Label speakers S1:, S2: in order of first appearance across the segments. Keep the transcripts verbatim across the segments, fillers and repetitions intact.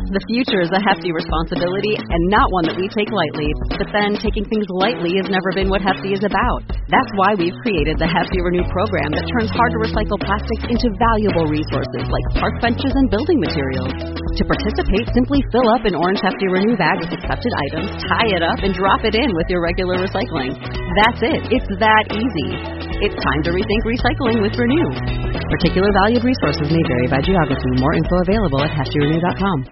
S1: The future is a hefty responsibility and not one that we take lightly. But then, taking things lightly has never been what Hefty is about. That's why we've created the Hefty Renew program that turns hard-to-recycle plastics into valuable resources like park benches and building materials. To participate, simply fill up an orange Hefty Renew bag with accepted items, tie it up, and drop it in with your regular recycling. That's it. It's that easy. It's time to rethink recycling with Renew. Particular valued resources may vary by geography. More info available at hefty renew dot com.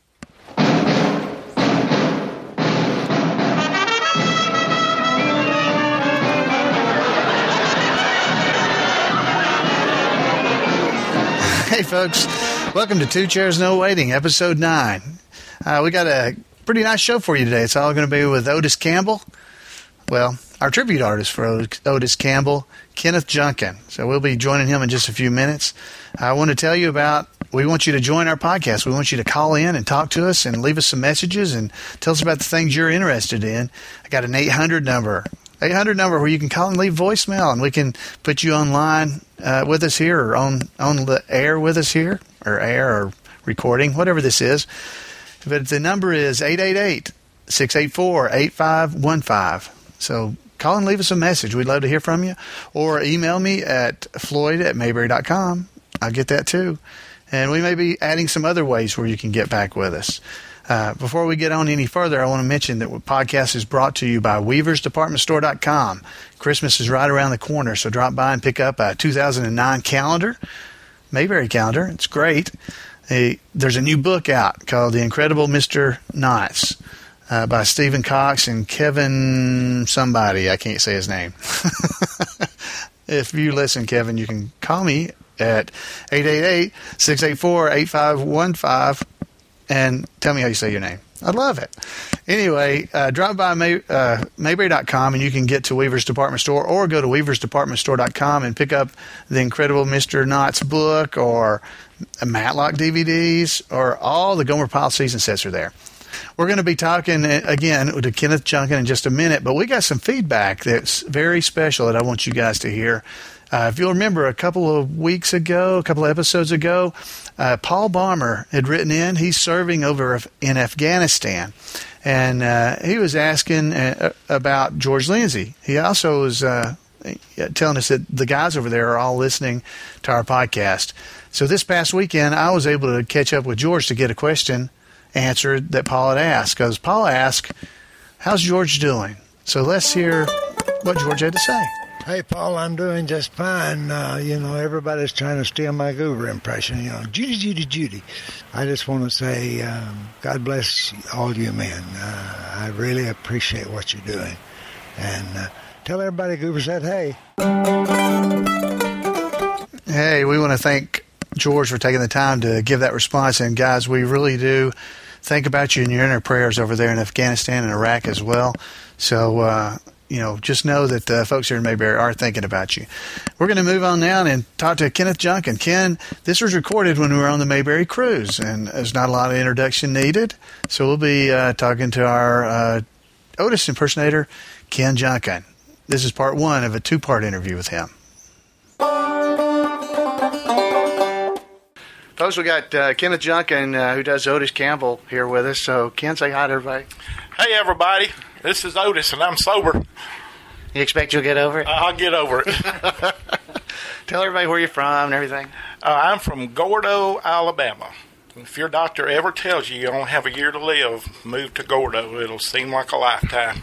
S2: Hey, folks. Welcome to Two Chairs No Waiting, Episode nine. Uh, we got a pretty nice show for you today. It's all going to be with Otis Campbell. Well, our tribute artist for Otis Campbell, Kenneth Junkin. So we'll be joining him in just a few minutes. I want to tell you about, we want you to join our podcast. We want you to call in and talk to us and leave us some messages and tell us about the things you're interested in. I got an eight hundred number. eight hundred number where you can call and leave voicemail, and we can put you online uh, with us here, or on, on the air with us here, or air or recording, whatever this is. But the number is eight eight eight, six eight four, eight five one five. So call and leave us a message. We'd love to hear from you. Or email me at floyd at mayberry dot com. I'll get that too. And we may be adding some other ways where you can get back with us. Uh, before we get on any further, I want to mention that the podcast is brought to you by weavers department store dot com. Christmas is right around the corner, so drop by and pick up a two thousand nine calendar, Mayberry calendar. It's great. A, there's a new book out called The Incredible Mister Knots uh, by Stephen Cox and Kevin somebody. I can't say his name. If you listen, Kevin, you can call me at eight eight eight, six eight four, eight five one five and tell me how you say your name. I'd love it. Anyway, uh, drop by May, uh, mayberry dot com and you can get to Weaver's Department Store, or go to weavers department store dot com and pick up the Incredible Mister Knots book, or Matlock D V Ds, or all the Gomer Pyle season sets are there. We're going to be talking again to Kenneth Junkin in just a minute, but we got some feedback that's very special that I want you guys to hear. Uh, if you'll remember, a couple of weeks ago, a couple of episodes ago, uh, Paul Balmer had written in. He's serving over in Afghanistan, and uh, he was asking uh, about George Lindsay. He also was uh, telling us that the guys over there are all listening to our podcast. So this past weekend, I was able to catch up with George to get a question answered that Paul had asked, because Paul asked, how's George doing? So let's hear what George had to say.
S3: Hey, Paul, I'm doing just fine. Uh, you know, everybody's trying to steal my Goober impression. You know, Judy, Judy, Judy. I just want to say um, God bless all you men. Uh, I really appreciate what you're doing. And uh, tell everybody Goober said hey.
S2: Hey, we want to thank George for taking the time to give that response. And, guys, we really do think about you in your inner prayers over there in Afghanistan and Iraq as well. So, uh, you know, just know that the folks here in Mayberry are thinking about you. We're going to move on now and talk to Kenneth Junkin. Ken, this was recorded when we were on the Mayberry cruise, and there's not a lot of introduction needed. So we'll be uh, talking to our uh, Otis impersonator, Ken Junkin. This is part one of a two-part interview with him. Folks, we got uh, Kenneth Junkin, uh, who does Otis Campbell, here with us. So, Ken, say hi to everybody.
S4: Hey, everybody. This is Otis, and I'm sober.
S2: You expect you'll get over it?
S4: I'll get over it.
S2: Tell everybody where you're from and everything.
S4: Uh, I'm from Gordo, Alabama. If your doctor ever tells you you don't have a year to live, move to Gordo. It'll seem like a lifetime.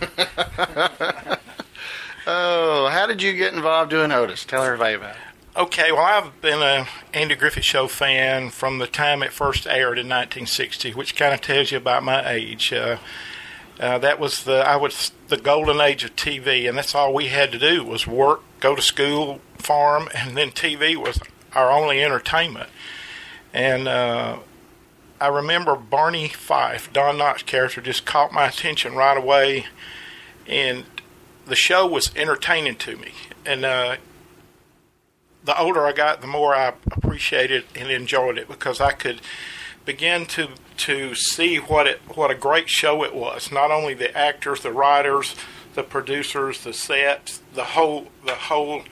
S2: Oh, how did you get involved doing Otis? Tell everybody about it.
S4: Okay, well, I've been a Andy Griffith Show fan from the time it first aired in nineteen sixty, which kind of tells you about my age. Uh, uh, that was the I was the golden age of T V, and that's all we had to do was work, go to school, farm, and then T V was our only entertainment. And uh, I remember Barney Fife, Don Knotts' character, just caught my attention right away, and the show was entertaining to me. And uh, the older I got, the more I appreciated and enjoyed it, because I could begin to to see what it what a great show it was. Not only the actors, the writers, the producers, the sets, the whole the whole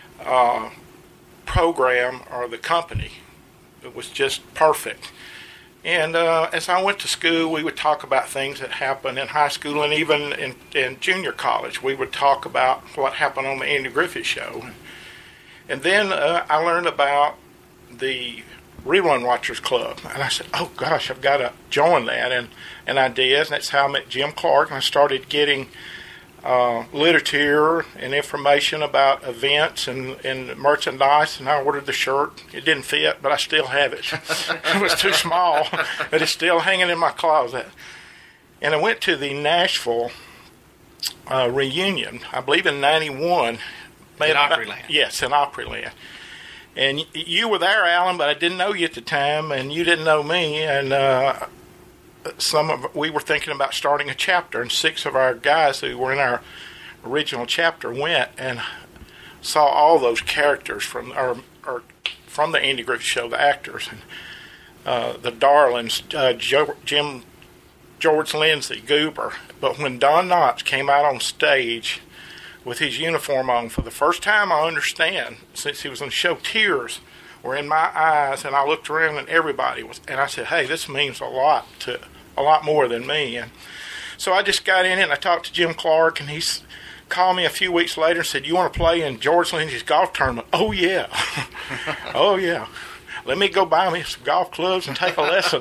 S4: uh, program or the company. It was just perfect. And uh, as I went to school, we would talk about things that happened in high school and even in, in junior college. We would talk about what happened on the Andy Griffith Show. And then uh, I learned about the Rerun Watchers Club. And I said, oh, gosh, I've got to join that. And, and I did. And that's how I met Jim Clark. And I started getting uh, literature and information about events and, and merchandise. And I ordered the shirt. It didn't fit, but I still have it. It was too small, but it's still hanging in my closet. And I went to the Nashville uh, reunion, I believe in ninety-one.
S5: In Opryland.
S4: Yes, in Opryland. And you were there, Alan, but I didn't know you at the time, and you didn't know me. And uh, some of we were thinking about starting a chapter, and six of our guys who were in our original chapter went and saw all those characters from or, or from the Andy Griffith Show, the actors, and uh, the Darlings, uh, Joe, Jim, George Lindsay, Goober. But when Don Knotts came out on stage with his uniform on for the first time, I understand, since he was on the show, tears were in my eyes, and I looked around and everybody was, and I said, hey, this means a lot to a lot more than me. And so I just got in it and I talked to Jim Clark, and he called me a few weeks later and said, you want to play in George Lindsay's golf tournament? Oh yeah. Oh yeah. Let me go buy me some golf clubs and take a lesson.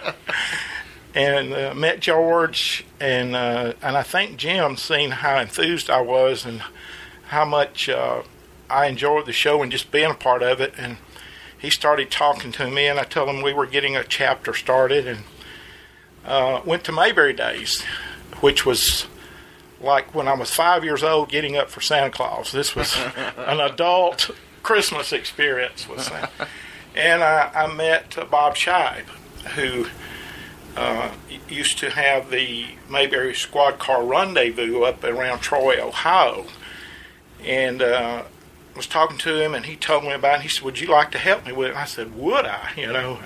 S4: And uh, met George, and uh, and I think Jim seen how enthused I was and how much uh, I enjoyed the show and just being a part of it. And he started talking to me, and I told him we were getting a chapter started, and uh, went to Mayberry Days, which was like when I was five years old getting up for Santa Claus. This was an adult Christmas experience with Santa. And I, I met uh, Bob Scheib, who Uh, used to have the Mayberry Squad Car Rendezvous up around Troy, Ohio. And uh, was talking to him, and he told me about it. He said, would you like to help me with it? And I said, would I? You know.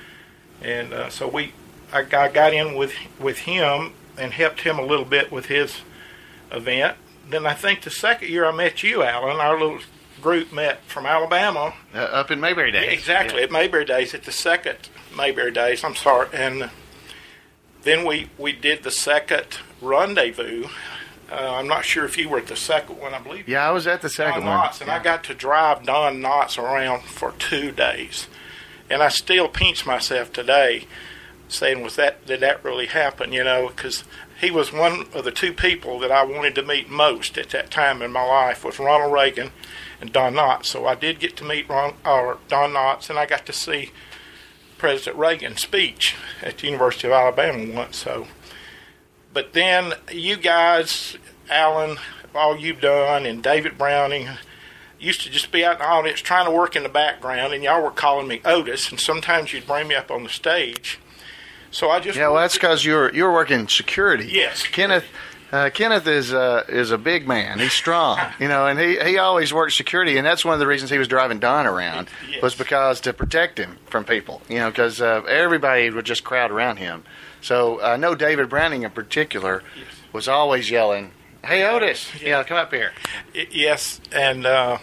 S4: And uh, so we, I, I got in with with him and helped him a little bit with his event. Then I think the second year I met you, Alan, our little group met from Alabama.
S5: Uh, up in Mayberry Days.
S4: Yeah, exactly, yeah. At Mayberry Days, at the second Mayberry Days, I'm sorry. And then we, we did the second rendezvous. Uh, I'm not sure if you were at the second one, I believe.
S5: Yeah, I was at the second
S4: Don
S5: one.
S4: Knotts, and
S5: yeah.
S4: I got to drive Don Knotts around for two days. And I still pinch myself today saying, was that did that really happen, you know, because he was one of the two people that I wanted to meet most at that time in my life was Ronald Reagan and Don Knotts. So I did get to meet Ron, or Don Knotts, and I got to see President Reagan's speech at the University of Alabama once. So, but then you guys, Alan, all you've done, and David Browning, used to just be out in the audience trying to work in the background, and y'all were calling me Otis, and sometimes you'd bring me up on the stage. So I just
S5: yeah, well, that's because you were you were working security.
S4: Yes,
S5: Kenneth. Uh, Kenneth is uh, is a big man. He's strong, you know, and he, he always worked security, and that's one of the reasons he was driving Don around
S4: yes.
S5: was because to protect him from people, you know, because uh, everybody would just crowd around him. So I know David Browning in particular
S4: yes.
S5: was always yelling, "Hey Otis, yes. you know, come up here."
S4: Yes, and uh,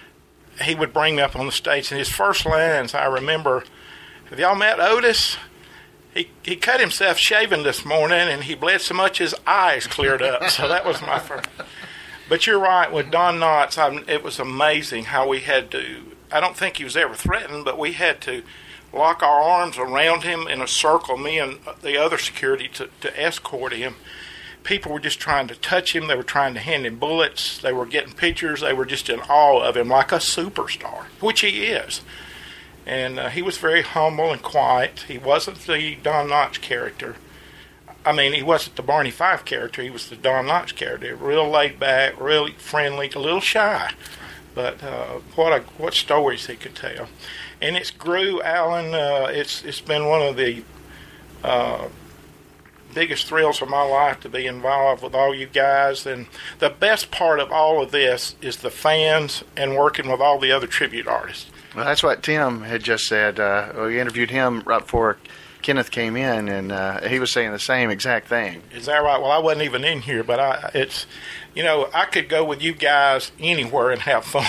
S4: he would bring me up on the stage, and his first lines I remember. Have y'all met Otis? He he cut himself shaving this morning, and he bled so much his eyes cleared up. So that was my first. But you're right, with Don Knotts, I, it was amazing how we had to, I don't think he was ever threatened, but we had to lock our arms around him in a circle, me and the other security, to, to escort him. People were just trying to touch him. They were trying to hand him bullets. They were getting pictures. They were just in awe of him like a superstar, which he is. And uh, he was very humble and quiet. He wasn't the Don Knotts character. I mean, he wasn't the Barney Fife character. He was the Don Knotts character. Real laid back, really friendly, a little shy. But uh, what a, what stories he could tell. And it's grew, Alan. Uh, it's it's been one of the uh, biggest thrills of my life to be involved with all you guys. And the best part of all of this is the fans and working with all the other tribute artists.
S5: Well, that's what Tim had just said. Uh, we interviewed him right before Kenneth came in, and uh, he was saying the same exact thing.
S4: Is that right? Well, I wasn't even in here, but I it's, you know, I could go with you guys anywhere and have fun.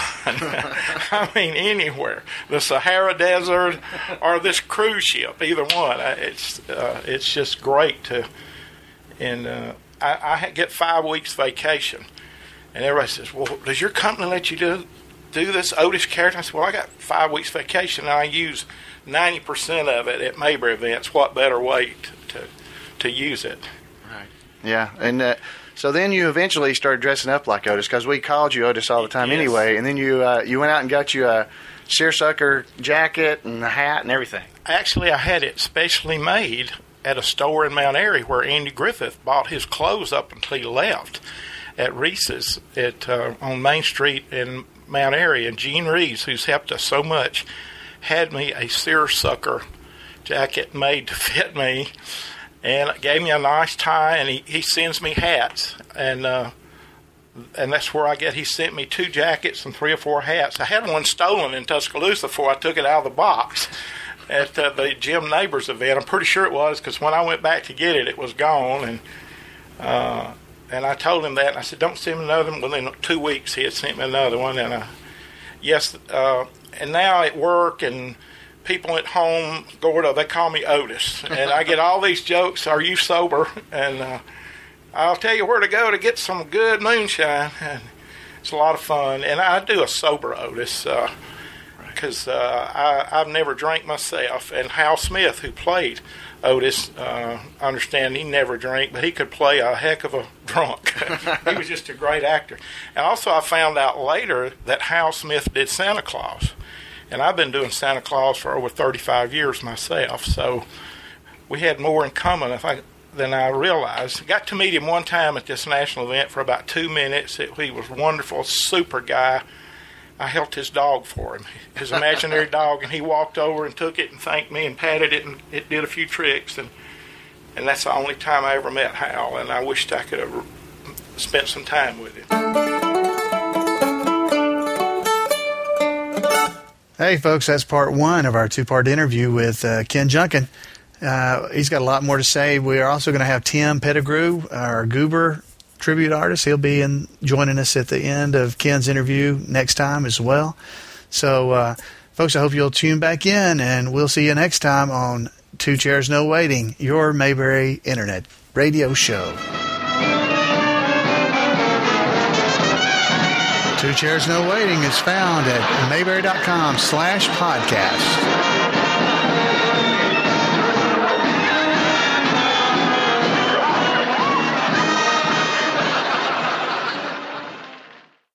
S4: I mean, anywhere. The Sahara Desert or this cruise ship, either one. It's uh, it's just great to, and uh, I, I get five weeks vacation, and everybody says, well, does your company let you do do this Otis Carriage? I said, well, I got five weeks vacation, and I use ninety percent of it at Mayberry events. What better way to to, to use it?
S5: Right. Yeah, and uh, so then you eventually started dressing up like Otis, because we called you Otis all the time
S4: yes.
S5: anyway, and then you uh, you went out and got you a seersucker jacket and a hat and everything.
S4: Actually, I had it specially made at a store in Mount Airy where Andy Griffith bought his clothes up until he left at Reese's at uh, on Main Street in Mount Airy. And Gene Reeves, who's helped us so much, had me a seersucker jacket made to fit me, and gave me a nice tie, and he, he sends me hats, and uh, and that's where I get, he sent me two jackets and three or four hats. I had one stolen in Tuscaloosa before I took it out of the box at uh, the Jim Neighbors event. I'm pretty sure it was, because when I went back to get it, it was gone, and uh, and I told him that, and I said, don't send me another one. Within two weeks, he had sent me another one, and uh, yes, uh, and now at work and people at home, Gordo, they call me Otis. And I get all these jokes, are you sober? And uh, I'll tell you where to go to get some good moonshine. And it's a lot of fun. And I do a sober Otis because uh, uh, I, I've never drank myself. And Hal Smith, who played Otis, uh, I understand he never drank, but he could play a heck of a drunk. He was just a great actor. And also I found out later that Hal Smith did Santa Claus. And I've been doing Santa Claus for over thirty-five years myself, so we had more in common I think, than I realized. Got to meet him one time at this national event for about two minutes. It, he was a wonderful, super guy. I held his dog for him, his imaginary dog, and he walked over and took it and thanked me and patted it, and it did a few tricks. And, and that's the only time I ever met Hal, and I wished I could have spent some time with him.
S2: Hey, folks, that's part one of our two-part interview with uh, Ken Junkin. Uh, he's got a lot more to say. We are also going to have Tim Pettigrew, our Goober tribute artist. He'll be in joining us at the end of Ken's interview next time as well. So, uh, folks, I hope you'll tune back in, and we'll see you next time on Two Chairs No Waiting, your Mayberry Internet radio show. Two Chairs No Waiting is found at mayberry dot com slash podcast.